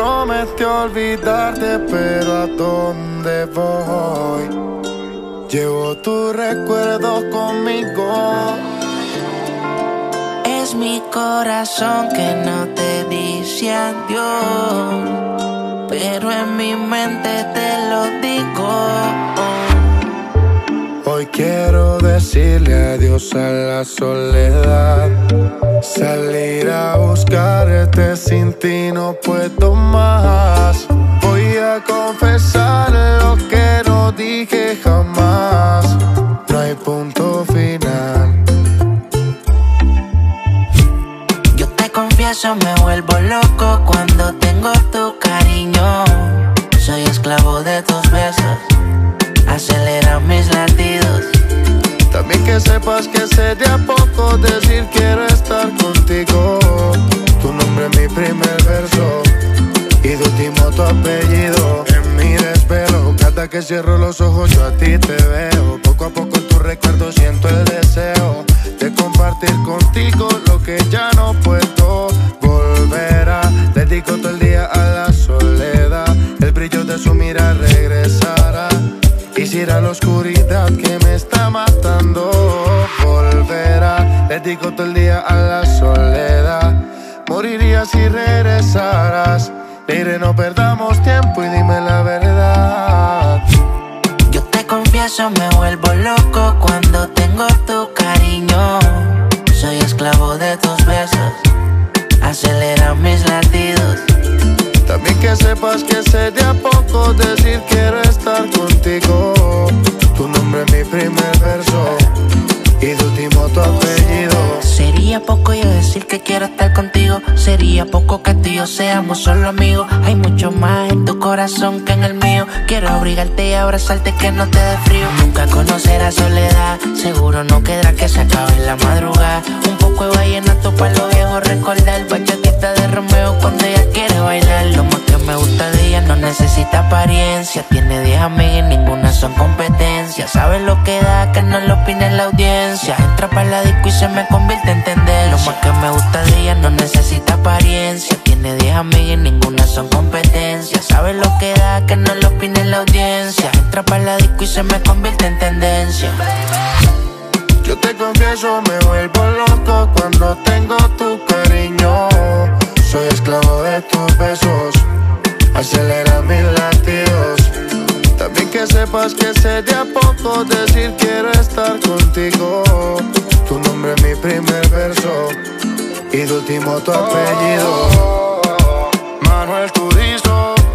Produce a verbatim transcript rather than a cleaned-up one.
prometió olvidarte, pero ¿a dónde voy? Llevo tus recuerdos conmigo. Es mi corazón que no te dice adiós, pero en mi mente te lo digo. Hoy quiero decirle adiós a la soledad, salir a buscarte, sin ti no puedo más. Voy a confesar lo que no dije jamás, no hay punto final. Yo te confieso, me vuelvo loco cuando tengo tu cariño. Soy esclavo de tus besos, acelera mis latidos. También que sepas que sé de a poco decir quiero estar contigo. Tu nombre es mi primer verso y de último tu apellido. En mi desvelo, cada que cierro los ojos yo a ti te veo. Poco a poco en tu recuerdo siento el deseo de compartir contigo lo que ya no puedo volver a. Dedico todo el día a la soledad, el brillo de su mirada regresará. Quisiera la oscuridad que me está matando volverá. Dedico todo el día a la soledad, moriría si regresaras. Mire, no perdamos tiempo y dime la verdad. Yo te confieso, me vuelvo loco cuando tengo tu cariño. Soy esclavo de tus besos, acelera mis latidos. También que sepas que sé de a poco decir quiero estar contigo. Tu nombre es mi primer verso y de último tu apellido. Sería poco yo decir que quiero estar contigo. Sería poco que tú y yo seamos solo amigos. Hay mucho más en tu corazón que en el mío. Quiero abrigarte y abrazarte que no te dé frío. Nunca conocerás soledad, seguro no quedará que se acabe en la madrugada. Un poco de vallenato para los viejos recordar. Bachatita de Romeo cuando ella quiere bailar. Lo más que me gusta de ella no necesita apariencia. Tiene diez amigas y ninguna son competencia. Sabe lo que da, que no lo opine la audiencia. Entra para la disco y se me convierte en tendencia. Lo más que me gusta de ella no necesita apariencia. Tiene diez amigas y ninguna son competencia. Sabe lo que da, que no lo opine la audiencia. Entra para la disco y se me convierte en tendencia. Yo te confieso, me vuelvo loco cuando tengo tu cariño. Soy esclavo de tus besos, acelera mis latidos. También que sepas que sé de a poco decir quiero estar contigo. Tu nombre es mi primer verso y de último tu apellido. Manuel Turizo.